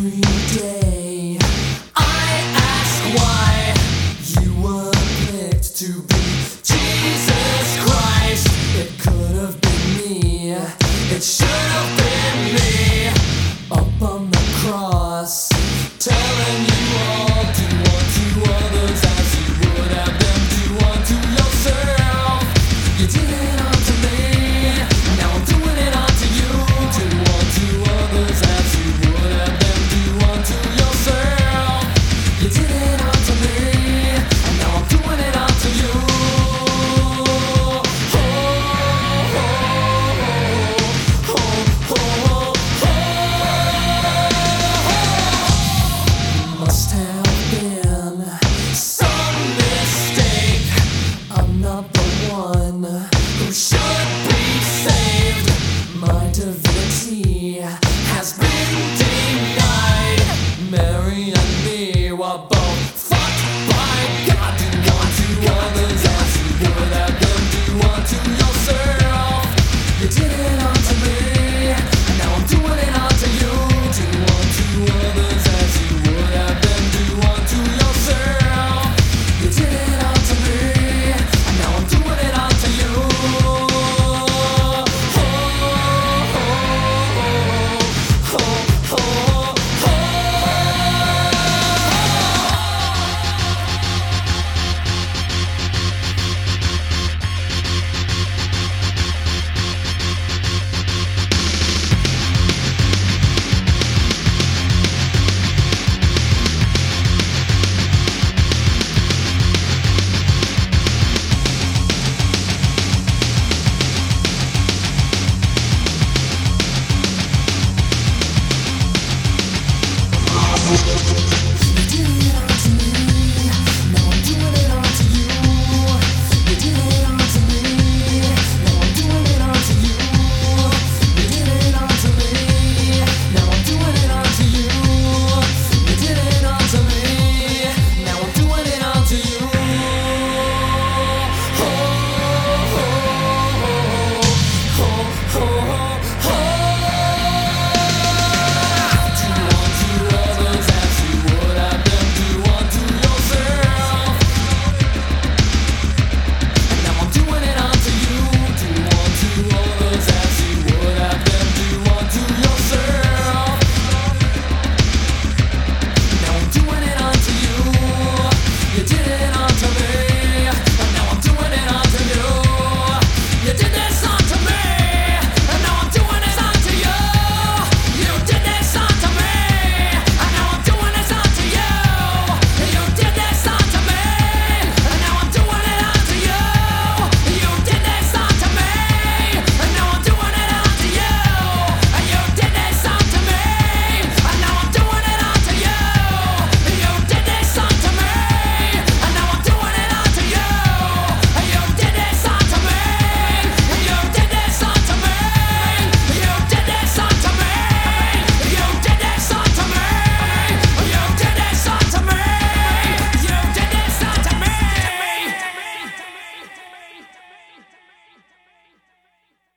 Every day I ask why you were picked to be Jesus Christ. It could have been me, it should have been me, up on the cross, telling you all, do unto others as you would have them do unto yourself. You did it unto me, now I'm doing it unto you. Do unto others as you would have them do unto yourself. You did it unto me, and now I'm doing it unto you. Must have been some mistake. I'm not the one who should be saved. My divinity has been